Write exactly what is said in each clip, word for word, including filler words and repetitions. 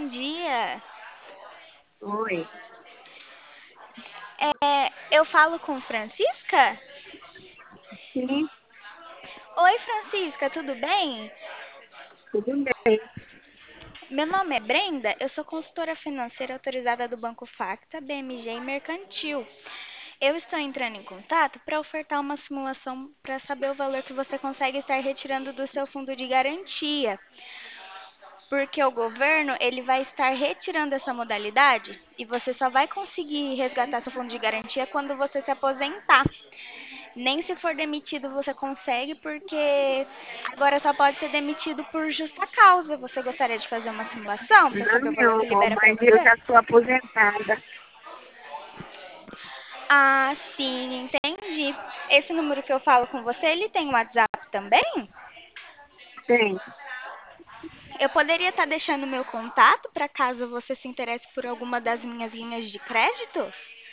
bom dia. Oi, É, eu falo com Francisca? sim, Oi, Francisca, tudo bem? tudo bem. Meu nome é Brenda, eu sou consultora financeira autorizada do Banco Facta, B M G e Mercantil. Eu estou entrando em contato para ofertar uma simulação para saber o valor que você consegue estar retirando do seu fundo de garantia, porque o governo ele vai estar retirando essa modalidade e você só vai conseguir resgatar seu fundo de garantia quando você se aposentar. Nem se for demitido você consegue, porque agora só pode ser demitido por justa causa. Você gostaria de fazer uma simulação para saber o valor que Não, libera para mas eu você? já sou aposentada. Ah, sim, entendi. Esse número que eu falo com você, ele tem WhatsApp também? Tem, Eu poderia estar deixando meu contato para caso você se interesse por alguma das minhas linhas de crédito?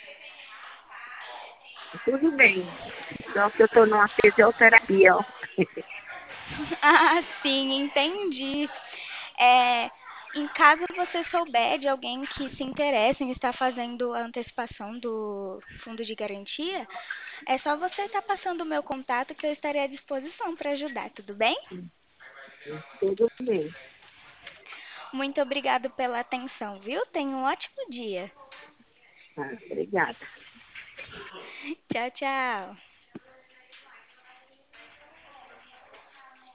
tudo bem. Só que eu estou numa fisioterapia, ó. Ah, sim, entendi. É, em caso você souber de alguém que se interesse em estar fazendo a antecipação do fundo de garantia, é só você estar passando o meu contato que eu estarei à disposição para ajudar, tudo bem? Tudo bem. Muito obrigado pela atenção, viu? Tenha um ótimo dia. Tá, obrigada. Tchau, tchau.